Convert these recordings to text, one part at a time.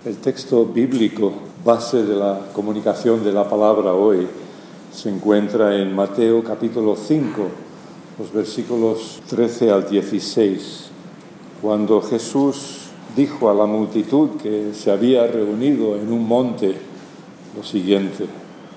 El texto bíblico, base de la comunicación de la palabra hoy, se encuentra en Mateo capítulo 5, los versículos 13 al 16, cuando Jesús dijo a la multitud que se había reunido en un monte lo siguiente: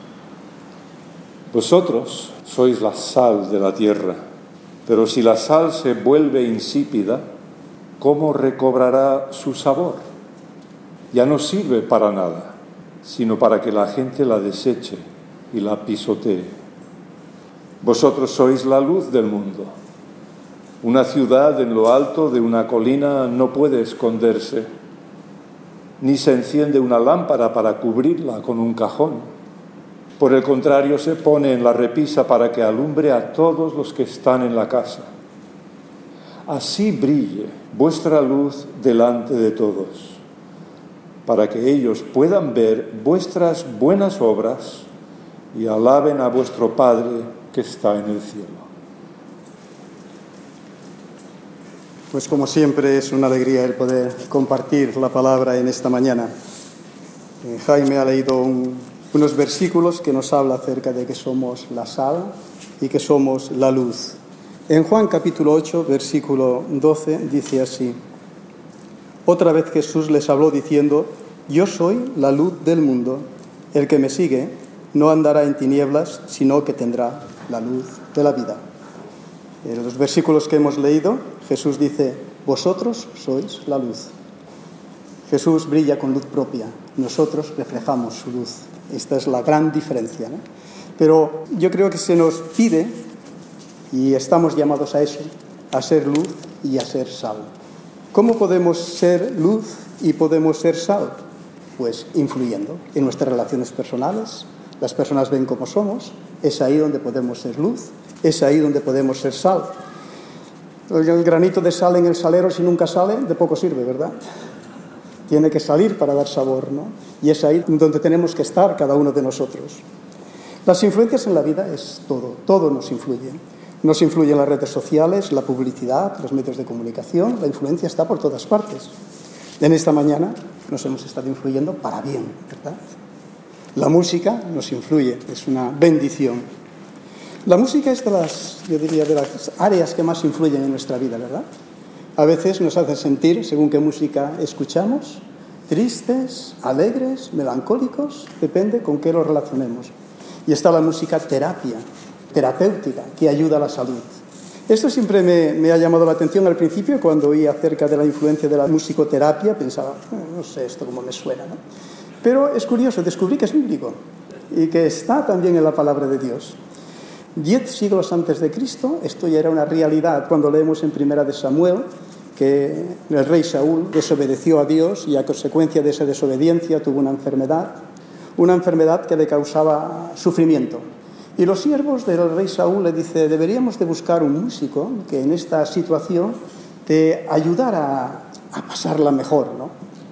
vosotros sois la sal de la tierra, pero si la sal se vuelve insípida, ¿cómo recobrará su sabor? Ya no sirve para nada, sino para que la gente la deseche y la pisotee. Vosotros sois la luz del mundo. Una ciudad en lo alto de una colina no puede esconderse, ni se enciende una lámpara para cubrirla con un cajón. Por el contrario, se pone en la repisa para que alumbre a todos los que están en la casa. Así brille vuestra luz delante de todos, para que ellos puedan ver vuestras buenas obras y alaben a vuestro Padre que está en el cielo. Pues como siempre es una alegría el poder compartir la palabra en esta mañana. Jaime ha leído unos versículos que nos habla acerca de que somos la sal y que somos la luz. En Juan capítulo 8, versículo 12, dice así: Otra vez Jesús les habló diciendo: Yo soy la luz del mundo. El que me sigue no andará en tinieblas, sino que tendrá la luz de la vida. En los versículos que hemos leído, Jesús dice: vosotros sois la luz. Jesús brilla con luz propia, nosotros reflejamos su luz. Esta es la gran diferencia, ¿no? Pero yo creo que se nos pide, y estamos llamados a eso, a ser luz y a ser sal. ¿Cómo podemos ser luz y podemos ser sal? Pues influyendo en nuestras relaciones personales. Las personas ven cómo somos, es ahí donde podemos ser luz, es ahí donde podemos ser sal. El granito de sal en el salero, si nunca sale, de poco sirve, ¿verdad? Tiene que salir para dar sabor, ¿no? Y es ahí donde tenemos que estar cada uno de nosotros. Las influencias en la vida es todo nos influye. Nos influyen las redes sociales, la publicidad, los medios de comunicación, la influencia está por todas partes. En esta mañana nos hemos estado influyendo para bien, ¿verdad? La música nos influye, es una bendición. La música es de las áreas que más influyen en nuestra vida, ¿verdad? A veces nos hace sentir, según qué música escuchamos, tristes, alegres, melancólicos, depende con qué lo relacionemos. Y está la música terapéutica, que ayuda a la salud. Esto siempre me ha llamado la atención al principio, cuando oí acerca de la influencia de la musicoterapia, pensaba, no sé esto cómo me suena, ¿no? Pero es curioso, descubrí que es bíblico y que está también en la palabra de Dios. 10 siglos antes de Cristo, esto ya era una realidad cuando leemos en Primera de Samuel que el rey Saúl desobedeció a Dios y a consecuencia de esa desobediencia tuvo una enfermedad que le causaba sufrimiento. Y los siervos del rey Saúl le dicen: deberíamos de buscar un músico que en esta situación te ayudara a pasarla mejor, ¿no?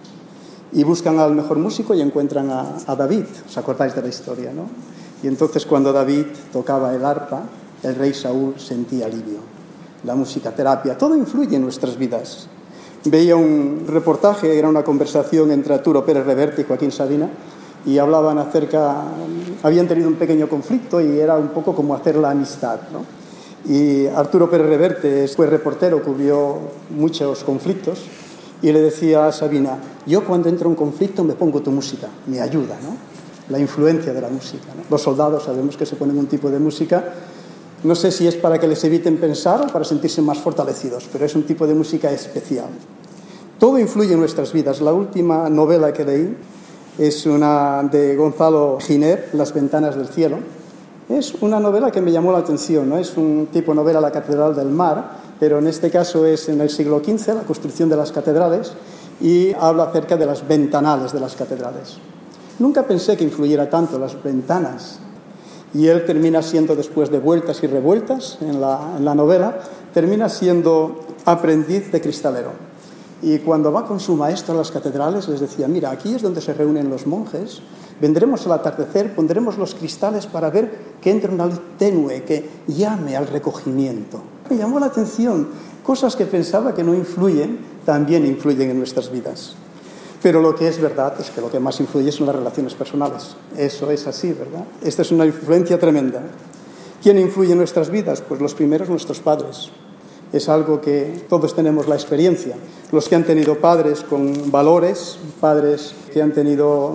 Y buscan al mejor músico y encuentran a David. ¿Os acordáis de la historia, no? Y entonces cuando David tocaba el arpa, el rey Saúl sentía alivio. La musicoterapia, todo influye en nuestras vidas. Veía un reportaje, era una conversación entre Arturo Pérez Reverte y Joaquín Sabina, y hablaban habían tenido un pequeño conflicto y era un poco como hacer la amistad, ¿no? Y Arturo Pérez Reverte fue reportero, cubrió muchos conflictos, y le decía a Sabina: yo cuando entro en un conflicto me pongo tu música, me ayuda, ¿no? La influencia de la música, ¿no? Los soldados sabemos que se ponen un tipo de música, no sé si es para que les eviten pensar o para sentirse más fortalecidos, pero es un tipo de música especial. Todo influye en nuestras vidas. La última novela que leí es una de Gonzalo Giner, Las ventanas del cielo. Es una novela que me llamó la atención, ¿no? Es un tipo novela, La catedral del mar, pero en este caso es en el siglo XV, la construcción de las catedrales, y habla acerca de las ventanales de las catedrales. Nunca pensé que influyera tanto las ventanas. Y él termina siendo, después de vueltas y revueltas en la novela, termina siendo aprendiz de cristalero. Y cuando va con su maestro a las catedrales, les decía: mira, aquí es donde se reúnen los monjes, vendremos al atardecer, pondremos los cristales para ver que entre una luz tenue, que llame al recogimiento. Me llamó la atención, cosas que pensaba que no influyen, también influyen en nuestras vidas. Pero lo que es verdad es que lo que más influye son las relaciones personales. Eso es así, ¿verdad? Esta es una influencia tremenda. ¿Quién influye en nuestras vidas? Pues los primeros, nuestros padres. Es algo que todos tenemos la experiencia. Los que han tenido padres con valores, padres que han tenido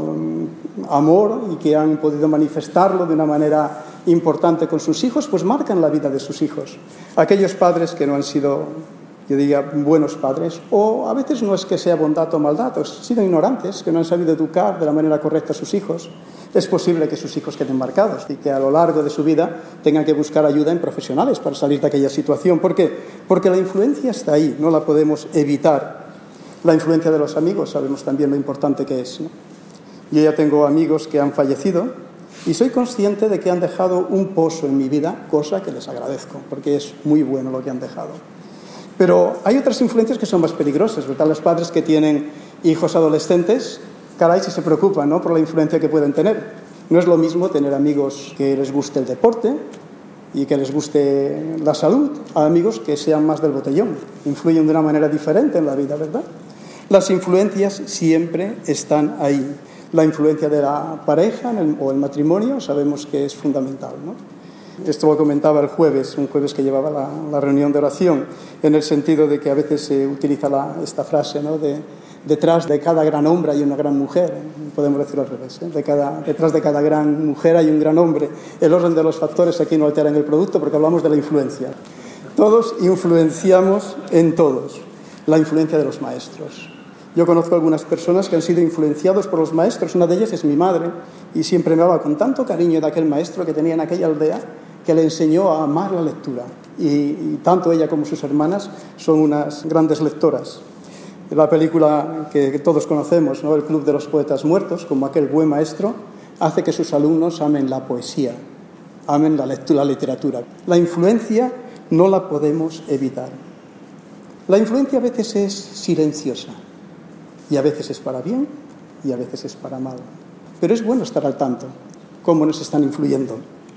amor y que han podido manifestarlo de una manera importante con sus hijos, pues marcan la vida de sus hijos. Aquellos padres que no han sido, yo diría, buenos padres, o a veces no es que sea bondad o maldad, han sido ignorantes, que no han sabido educar de la manera correcta a sus hijos, es posible que sus hijos queden marcados y que a lo largo de su vida tengan que buscar ayuda en profesionales para salir de aquella situación. ¿Por qué? Porque la influencia está ahí, no la podemos evitar. La influencia de los amigos, sabemos también lo importante que es, ¿no? Yo ya tengo amigos que han fallecido y soy consciente de que han dejado un pozo en mi vida, cosa que les agradezco, porque es muy bueno lo que han dejado. Pero hay otras influencias que son más peligrosas, ¿verdad? Los padres que tienen hijos adolescentes, caray, si se preocupan, ¿no?, por la influencia que pueden tener. No es lo mismo tener amigos que les guste el deporte y que les guste la salud, a amigos que sean más del botellón. Influyen de una manera diferente en la vida, ¿verdad? Las influencias siempre están ahí. La influencia de la pareja o el matrimonio sabemos que es fundamental, ¿no? Esto lo comentaba el jueves, un jueves que llevaba la reunión de oración, en el sentido de que a veces se utiliza esta frase, ¿no?, detrás de cada gran hombre hay una gran mujer, podemos decirlo al revés, ¿eh? Detrás de cada gran mujer hay un gran hombre. El orden de los factores aquí no alteran el producto porque hablamos de la influencia. Todos influenciamos en todos. La influencia de los maestros. Yo conozco algunas personas que han sido influenciados por los maestros. Una de ellas es mi madre y siempre me hablaba con tanto cariño de aquel maestro que tenía en aquella aldea que le enseñó a amar la lectura. Y tanto ella como sus hermanas son unas grandes lectoras. La película que todos conocemos, ¿no?, El Club de los Poetas Muertos, como aquel buen maestro, hace que sus alumnos amen la poesía, amen la literatura. La influencia no la podemos evitar. La influencia a veces es silenciosa y a veces es para bien y a veces es para mal. Pero es bueno estar al tanto, cómo nos están influyendo.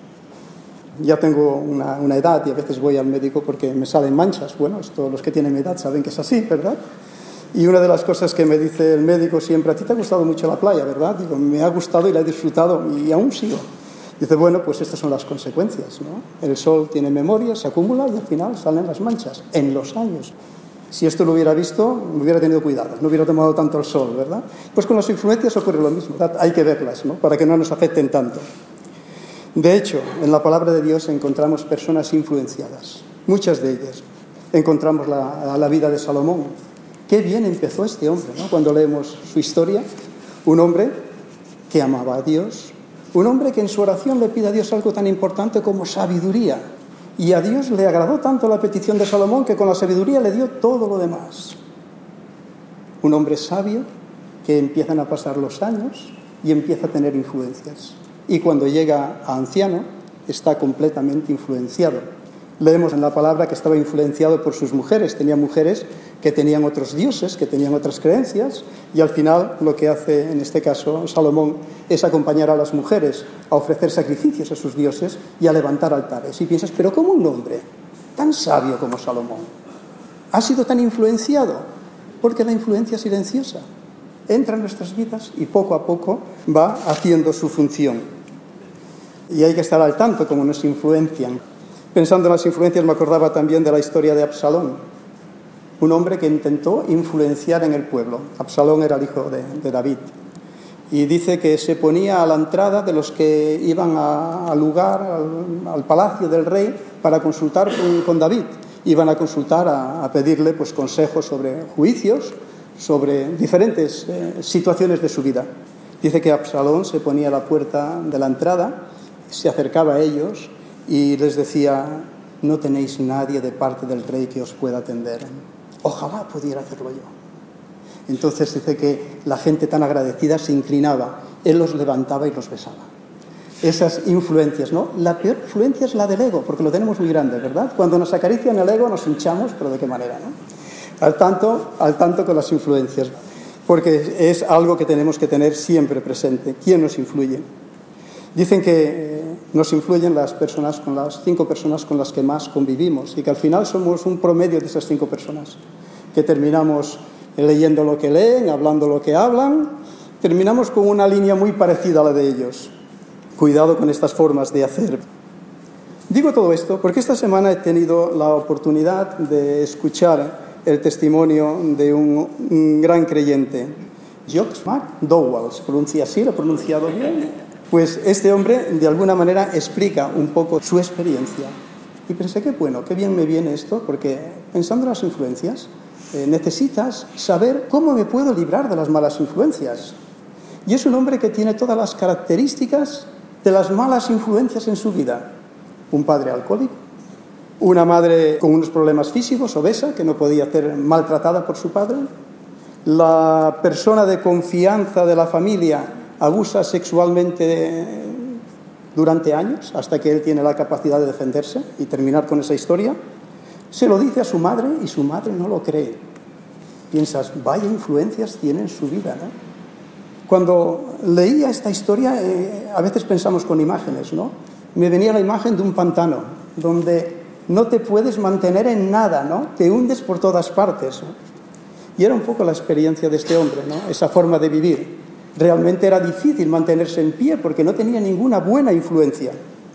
Ya tengo una edad y a veces voy al médico porque me salen manchas. Bueno, todos los que tienen mi edad saben que es así, ¿verdad? Y una de las cosas que me dice el médico siempre, a ti te ha gustado mucho la playa, ¿verdad? Digo, me ha gustado y la he disfrutado y aún sigo. Dice, bueno, pues estas son las consecuencias, ¿no? El sol tiene memoria, se acumula y al final salen las manchas, en los años. Si esto lo hubiera visto, me hubiera tenido cuidado, no hubiera tomado tanto el sol, ¿verdad? Pues con las influencias ocurre lo mismo, ¿verdad? Hay que verlas, ¿no?, para que no nos afecten tanto. De hecho, en la palabra de Dios encontramos personas influenciadas, muchas de ellas. Encontramos la vida de Salomón. Qué bien empezó este hombre, ¿no?, cuando leemos su historia. Un hombre que amaba a Dios, un hombre que en su oración le pide a Dios algo tan importante como sabiduría. Y a Dios le agradó tanto la petición de Salomón que con la sabiduría le dio todo lo demás. Un hombre sabio que empiezan a pasar los años y empieza a tener influencias. Y cuando llega a anciano está completamente influenciado. Leemos en la palabra que estaba influenciado por sus mujeres. Tenía mujeres que tenían otros dioses, que tenían otras creencias, y al final lo que hace en este caso Salomón es acompañar a las mujeres a ofrecer sacrificios a sus dioses y a levantar altares. Y piensas, pero ¿cómo un hombre tan sabio como Salomón ha sido tan influenciado? Porque la influencia silenciosa entra en nuestras vidas y poco a poco va haciendo su función. Y hay que estar al tanto cómo nos influencian. Pensando en las influencias me acordaba también de la historia de Absalón, un hombre que intentó influenciar en el pueblo. Absalón era el hijo de David. Y dice que se ponía a la entrada de los que iban al lugar, al palacio del rey, para consultar con David. Iban a consultar, a pedirle pues consejos sobre juicios, sobre diferentes situaciones de su vida. Dice que Absalón se ponía a la puerta de la entrada, se acercaba a ellos y les decía, no tenéis nadie de parte del rey que os pueda atender. Ojalá pudiera hacerlo yo. Entonces dice que la gente tan agradecida se inclinaba, él los levantaba y los besaba. Esas influencias, ¿no? La peor influencia es la del ego, porque lo tenemos muy grande, ¿verdad? Cuando nos acarician el ego nos hinchamos, pero ¿de qué manera, no? Al tanto con las influencias, porque es algo que tenemos que tener siempre presente. ¿Quién nos influye? Dicen que nos influyen las 5 personas con las que más convivimos y que al final somos un promedio de esas 5 personas, que terminamos leyendo lo que leen, hablando lo que hablan, terminamos con una línea muy parecida a la de ellos. Cuidado con estas formas de hacer. Digo todo esto porque esta semana he tenido la oportunidad de escuchar el testimonio de un gran creyente, George McDowell, ¿se pronuncia así? ¿Lo he pronunciado bien? Pues este hombre de alguna manera explica un poco su experiencia. Y pensé, qué bueno, qué bien me viene esto, porque pensando en las influencias, necesitas saber cómo me puedo librar de las malas influencias. Y es un hombre que tiene todas las características de las malas influencias en su vida. Un padre alcohólico, una madre con unos problemas físicos, obesa, que no podía ser maltratada por su padre. La persona de confianza de la familia abusa sexualmente durante años, hasta que él tiene la capacidad de defenderse y terminar con esa historia. Se lo dice a su madre y su madre no lo cree. Piensas, vaya influencias tiene en su vida, ¿no? Cuando leía esta historia, a veces pensamos con imágenes, ¿no? Me venía la imagen de un pantano, donde no te puedes mantener en nada, ¿no? Te hundes por todas partes, ¿no? Y era un poco la experiencia de este hombre, ¿no? Esa forma de vivir. Realmente era difícil mantenerse en pie porque no tenía ninguna buena influencia.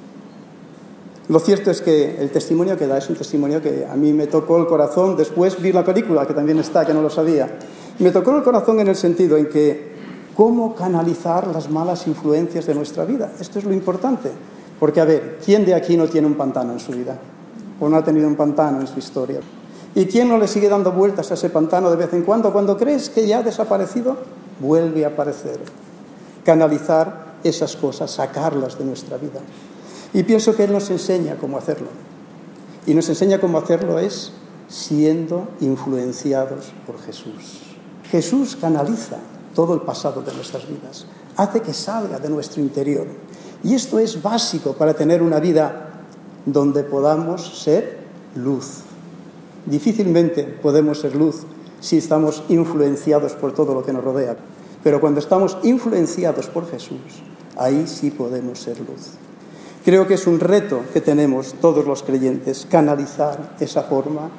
Lo cierto es que el testimonio que da es un testimonio que a mí me tocó el corazón. Después vi la película, que también está, que no lo sabía. Me tocó el corazón en el sentido en que cómo canalizar las malas influencias de nuestra vida. Esto es lo importante. Porque, a ver, ¿quién de aquí no tiene un pantano en su vida? ¿O no ha tenido un pantano en su historia? ¿Y quién no le sigue dando vueltas a ese pantano de vez en cuando? Cuando crees que ya ha desaparecido, vuelve a aparecer. Canalizar esas cosas, sacarlas de nuestra vida. Y pienso que Él nos enseña cómo hacerlo. Y nos enseña cómo hacerlo es siendo influenciados por Jesús. Jesús canaliza todo el pasado de nuestras vidas. Hace que salga de nuestro interior. Y esto es básico para tener una vida donde podamos ser luz. Difícilmente podemos ser luz si estamos influenciados por todo lo que nos rodea. Pero cuando estamos influenciados por Jesús, ahí sí podemos ser luz. Creo que es un reto que tenemos todos los creyentes, canalizar esa forma,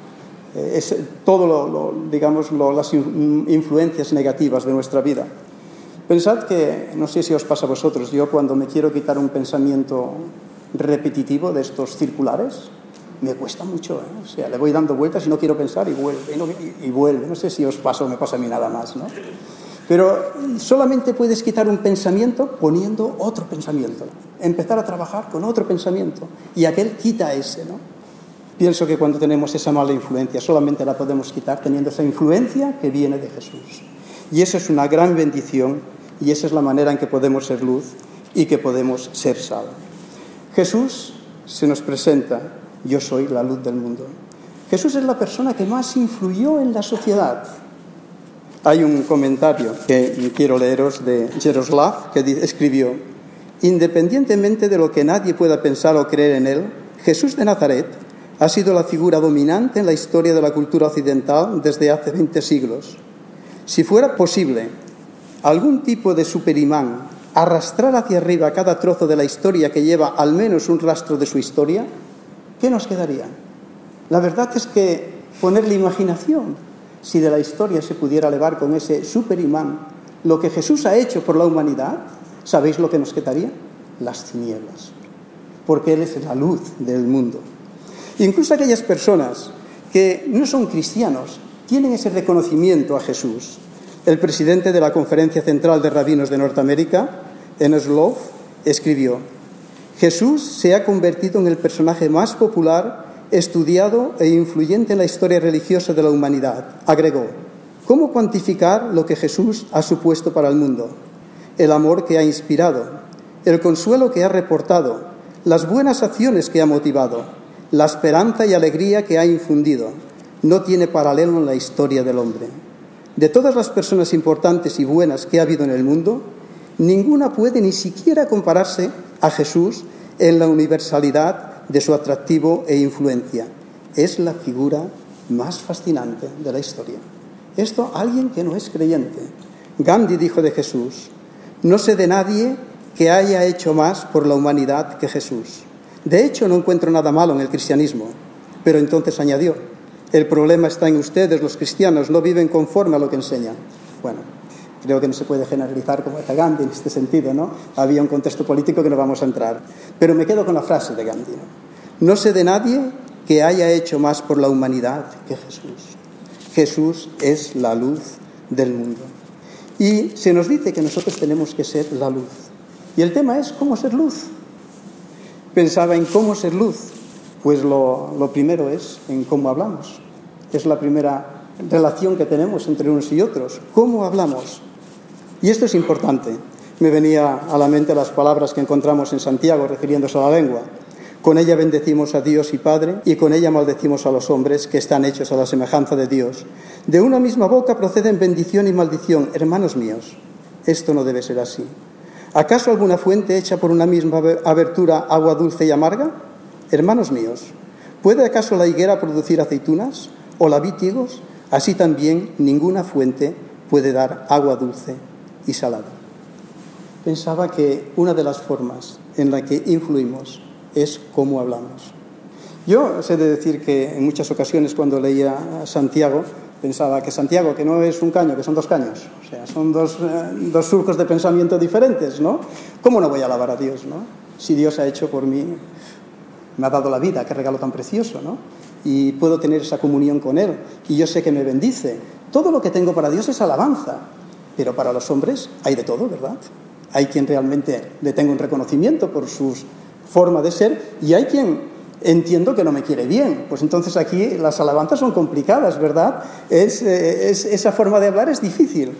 las influencias negativas de nuestra vida. Pensad que, no sé si os pasa a vosotros, yo cuando me quiero quitar un pensamiento repetitivo de estos circulares, me cuesta mucho, ¿eh? O sea, le voy dando vueltas y no quiero pensar y vuelve. No sé si os pasa o me pasa a mí nada más, ¿no? Pero solamente puedes quitar un pensamiento poniendo otro pensamiento. Empezar a trabajar con otro pensamiento. Y aquel quita ese, ¿no? Pienso que cuando tenemos esa mala influencia, solamente la podemos quitar teniendo esa influencia que viene de Jesús. Y eso es una gran bendición y esa es la manera en que podemos ser luz y que podemos ser sal. Jesús se nos presenta, yo soy la luz del mundo. Jesús es la persona que más influyó en la sociedad. Hay un comentario que quiero leeros de Jaroslav que escribió: independientemente de lo que nadie pueda pensar o creer en él, Jesús de Nazaret ha sido la figura dominante en la historia de la cultura occidental desde hace 20 siglos. Si fuera posible algún tipo de superimán arrastrar hacia arriba cada trozo de la historia que lleva al menos un rastro de su historia, ¿qué nos quedaría? La verdad es que ponerle imaginación, si de la historia se pudiera elevar con ese superimán lo que Jesús ha hecho por la humanidad, ¿sabéis lo que nos quedaría? Las tinieblas, porque Él es la luz del mundo. Incluso aquellas personas que no son cristianos tienen ese reconocimiento a Jesús. El presidente de la Conferencia Central de Rabinos de Norteamérica, Ernest Love, escribió: Jesús se ha convertido en el personaje más popular, estudiado e influyente en la historia religiosa de la humanidad. Agregó: ¿cómo cuantificar lo que Jesús ha supuesto para el mundo? El amor que ha inspirado, el consuelo que ha reportado, las buenas acciones que ha motivado, la esperanza y alegría que ha infundido. No tiene paralelo en la historia del hombre. De todas las personas importantes y buenas que ha habido en el mundo, ninguna puede ni siquiera compararse a Jesús en la universalidad de su atractivo e influencia. Es la figura más fascinante de la historia. Esto alguien que no es creyente. Gandhi dijo de Jesús: no sé de nadie que haya hecho más por la humanidad que Jesús. De hecho, no encuentro nada malo en el cristianismo. Pero entonces añadió: El problema está en ustedes, los cristianos, no viven conforme a lo que enseñan. Bueno, creo que no se puede generalizar como decía Gandhi en este sentido, ¿no? Había un contexto político que no vamos a entrar. Pero me quedo con la frase de Gandhi, ¿no? No sé de nadie que haya hecho más por la humanidad que Jesús. Jesús es la luz del mundo. Y se nos dice que nosotros tenemos que ser la luz. Y el tema es cómo ser luz. Pensaba en cómo ser luz. Pues lo primero es en cómo hablamos. Es la primera relación que tenemos entre unos y otros. ¿Cómo hablamos? Y esto es importante. Me venía a la mente las palabras que encontramos en Santiago refiriéndose a la lengua. Con ella bendecimos a Dios y Padre, y con ella maldecimos a los hombres que están hechos a la semejanza de Dios. De una misma boca proceden bendición y maldición. Hermanos míos, esto no debe ser así. ¿Acaso alguna fuente echa por una misma abertura agua dulce y amarga? Hermanos míos, ¿puede acaso la higuera producir aceitunas o la vid higos? Así también ninguna fuente puede dar agua dulce y salada. Pensaba que una de las formas en la que influimos es cómo hablamos. Yo sé de decir que en muchas ocasiones cuando leía a Santiago, pensaba que Santiago, que no es un caño, que son dos caños, o sea, son dos surcos de pensamiento diferentes, ¿no? ¿Cómo no voy a alabar a Dios, no? Si Dios ha hecho por mí, me ha dado la vida, qué regalo tan precioso, ¿no? Y puedo tener esa comunión con Él, y yo sé que me bendice. Todo lo que tengo para Dios es alabanza, pero para los hombres hay de todo, ¿verdad? Hay quien realmente le tenga un reconocimiento por su forma de ser, y hay quien entiendo que no me quiere bien. Pues entonces aquí las alabanzas son complicadas, ¿verdad? Esa forma de hablar es difícil.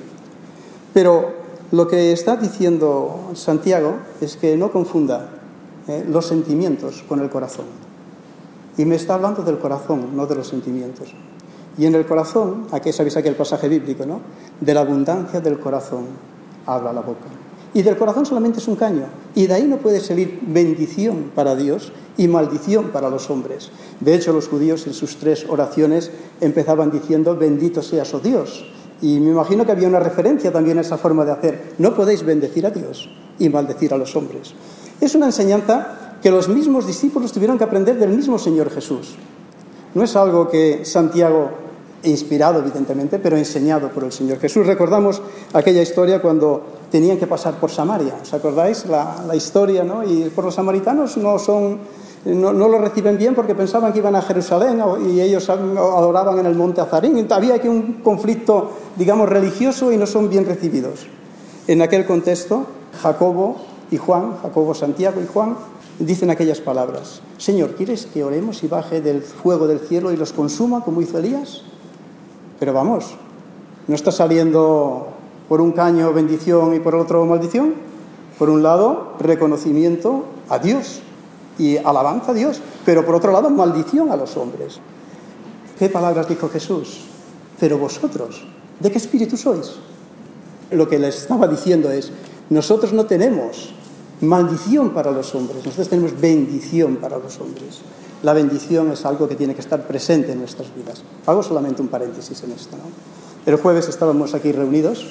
Pero lo que está diciendo Santiago es que no confunda los sentimientos con el corazón. Y me está hablando del corazón, no de los sentimientos. Y en el corazón, aquí sabéis aquel pasaje bíblico, ¿no? De la abundancia del corazón habla la boca. Y del corazón solamente es un caño. Y de ahí no puede salir bendición para Dios y maldición para los hombres. De hecho, los judíos en sus 3 oraciones empezaban diciendo: bendito seas, oh Dios. Y me imagino que había una referencia también a esa forma de hacer. No podéis bendecir a Dios y maldecir a los hombres. Es una enseñanza que los mismos discípulos tuvieron que aprender del mismo Señor Jesús. No es algo que Santiago, inspirado evidentemente, pero enseñado por el Señor Jesús. Recordamos aquella historia cuando tenían que pasar por Samaria. ¿Os acordáis la historia, no? Y por los samaritanos no lo reciben bien porque pensaban que iban a Jerusalén y ellos adoraban en el monte Azarín. Había aquí un conflicto, digamos, religioso y no son bien recibidos. En aquel contexto, Jacobo, Santiago y Juan dicen aquellas palabras: Señor, ¿quieres que oremos y baje del fuego del cielo y los consuma como hizo Elías? Pero vamos, ¿no está saliendo por un caño bendición y por el otro maldición? Por un lado, reconocimiento a Dios y alabanza a Dios, pero por otro lado, maldición a los hombres. ¿Qué palabras dijo Jesús? Pero vosotros, ¿de qué espíritu sois? Lo que les estaba diciendo es: nosotros no tenemos maldición para los hombres, nosotros tenemos bendición para los hombres. La bendición es algo que tiene que estar presente en nuestras vidas. Hago solamente un paréntesis en esto, ¿no? El jueves estábamos aquí reunidos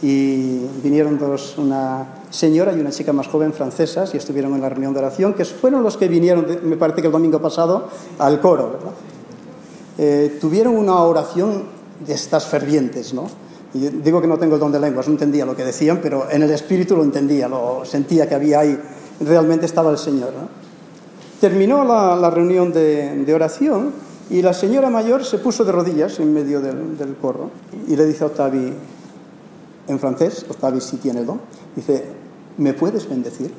y vinieron una señora y una chica más joven francesas y estuvieron en la reunión de oración, que fueron los que vinieron, me parece que el domingo pasado, al coro, ¿verdad? Tuvieron una oración de estas fervientes, ¿no? Y digo que no tengo el don de lenguas, no entendía lo que decían, pero en el espíritu lo entendía, lo sentía que había ahí, realmente estaba el Señor, ¿no? Terminó la reunión de oración y la señora mayor se puso de rodillas en medio del coro y le dice a Octavi, en francés, Octavi sí tiene el don, dice: ¿me puedes bendecir?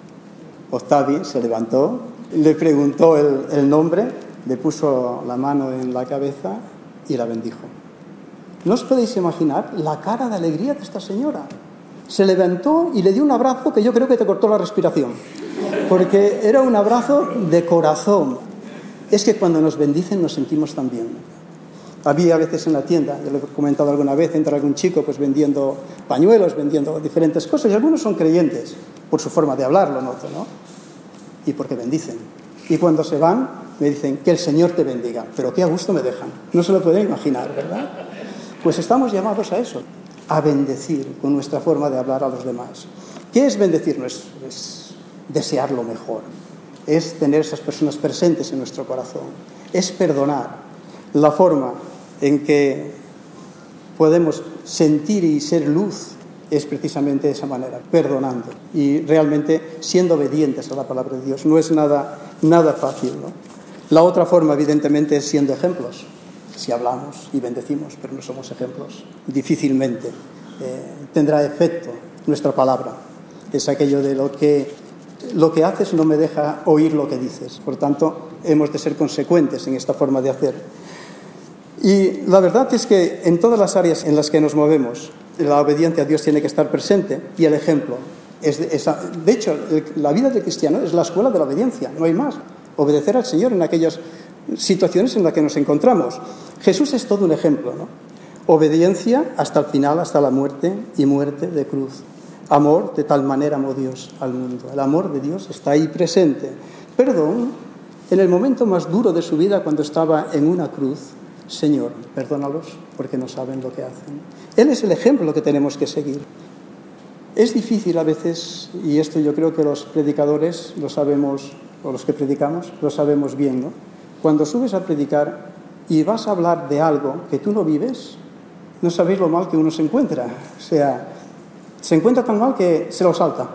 Octavi se levantó, le preguntó el nombre, le puso la mano en la cabeza y la bendijo. ¿No os podéis imaginar la cara de alegría de esta señora? Se levantó y le dio un abrazo que yo creo que te cortó la respiración, porque era un abrazo de corazón. Es que cuando nos bendicen nos sentimos tan bien. Había a veces en la tienda, yo lo he comentado alguna vez, entra algún chico pues vendiendo pañuelos, vendiendo diferentes cosas, y algunos son creyentes, por su forma de hablar, lo noto, ¿no? Y porque bendicen. Y cuando se van, me dicen: que el Señor te bendiga. Pero qué a gusto me dejan. No se lo pueden imaginar, ¿verdad? Pues estamos llamados a eso, a bendecir con nuestra forma de hablar a los demás. ¿Qué es bendecirnos? Es desear lo mejor, es tener esas personas presentes en nuestro corazón, es perdonar. la forma en que podemos sentir y ser luz es precisamente de esa manera, perdonando y realmente siendo obedientes a la palabra de Dios. No es nada fácil, ¿no? La otra forma, evidentemente, es siendo ejemplos. Si hablamos y bendecimos, pero no somos ejemplos, difícilmente tendrá efecto nuestra palabra. Es aquello de lo que haces no me deja oír lo que dices. Por tanto, hemos de ser consecuentes en esta forma de hacer. Y la verdad es que en todas las áreas en las que nos movemos, la obediencia a Dios tiene que estar presente y el ejemplo. De hecho, la vida del cristiano es la escuela de la obediencia, no hay más. Obedecer al Señor en aquellas situaciones en las que nos encontramos. Jesús es todo un ejemplo, ¿no? Obediencia hasta el final, hasta la muerte y muerte de cruz. Amor, de tal manera amó Dios al mundo. El amor de Dios está ahí presente. Perdón, en el momento más duro de su vida, cuando estaba en una cruz, Señor, perdónalos porque no saben lo que hacen. Él es el ejemplo que tenemos que seguir. Es difícil a veces, y esto yo creo que los predicadores lo sabemos, o los que predicamos, lo sabemos bien, ¿no? Cuando subes a predicar y vas a hablar de algo que tú no vives, no sabéis lo mal que uno se encuentra. O sea, se encuentra tan mal que se lo salta,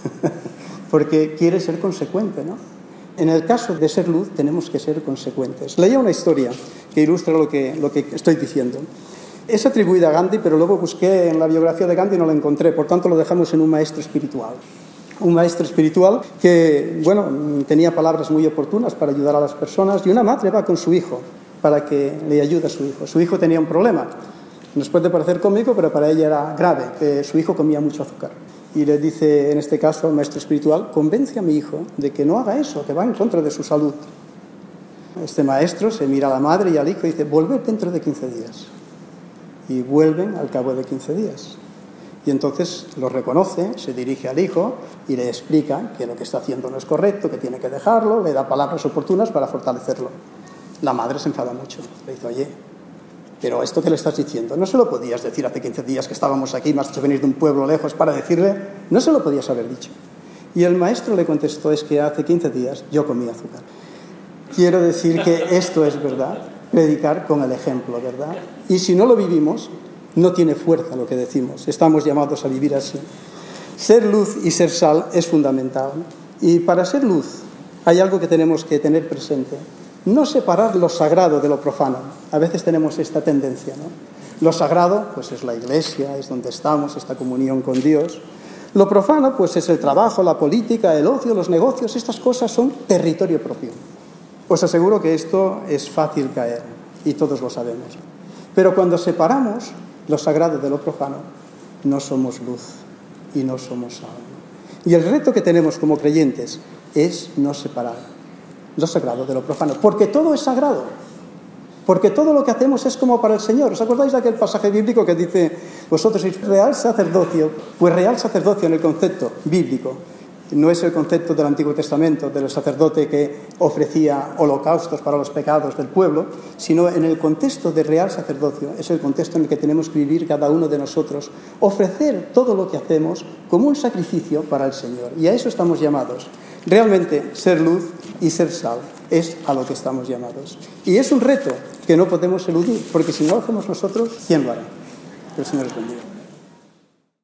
porque quiere ser consecuente, ¿no? En el caso de ser luz tenemos que ser consecuentes. Leía una historia que ilustra lo que estoy diciendo. Es atribuida a Gandhi, pero luego busqué en la biografía de Gandhi y no la encontré, por tanto lo dejamos en un maestro espiritual. Un maestro espiritual que, tenía palabras muy oportunas para ayudar a las personas, y una madre va con su hijo para que le ayude a su hijo. Su hijo tenía un problema. Nos puede parecer cómico, pero para ella era grave, que su hijo comía mucho azúcar. Y le dice, en este caso, al maestro espiritual, convence a mi hijo de que no haga eso, que va en contra de su salud. Este maestro se mira a la madre y al hijo y dice, volver dentro de 15 días. Y vuelven al cabo de 15 días. Y entonces lo reconoce, se dirige al hijo y le explica que lo que está haciendo no es correcto, que tiene que dejarlo, le da palabras oportunas para fortalecerlo. La madre se enfada mucho. Le dice, oye, pero esto que le estás diciendo, ¿no se lo podías decir hace 15 días que estábamos aquí, me has hecho venir de un pueblo lejos para decirle? No se lo podías haber dicho. Y el maestro le contestó, es que hace 15 días yo comí azúcar. Quiero decir que esto es verdad, predicar con el ejemplo, ¿verdad? Y si no lo vivimos, no tiene fuerza lo que decimos. Estamos llamados a vivir así. Ser luz y ser sal es fundamental. Y para ser luz hay algo que tenemos que tener presente. No separar lo sagrado de lo profano. A veces tenemos esta tendencia, ¿no? Lo sagrado, pues es la iglesia, es donde estamos, esta comunión con Dios. Lo profano, pues es el trabajo, la política, el ocio, los negocios. Estas cosas son territorio propio. Os aseguro que esto es fácil caer, y todos lo sabemos. Pero cuando separamos lo sagrado de lo profano, no somos luz y no somos sal. Y el reto que tenemos como creyentes es no separar lo sagrado de lo profano, porque todo es sagrado, porque todo lo que hacemos es como para el Señor. ¿Os acordáis de aquel pasaje bíblico que dice, vosotros sois real sacerdocio? Pues real sacerdocio en el concepto bíblico no es el concepto del Antiguo Testamento, del sacerdote que ofrecía holocaustos para los pecados del pueblo, sino en el contexto de real sacerdocio, es el contexto en el que tenemos que vivir cada uno de nosotros, ofrecer todo lo que hacemos como un sacrificio para el Señor. Y a eso estamos llamados. Realmente, ser luz y ser sal es a lo que estamos llamados. Y es un reto que no podemos eludir, porque si no lo hacemos nosotros, ¿quién lo hará? Que el Señor os bendiga.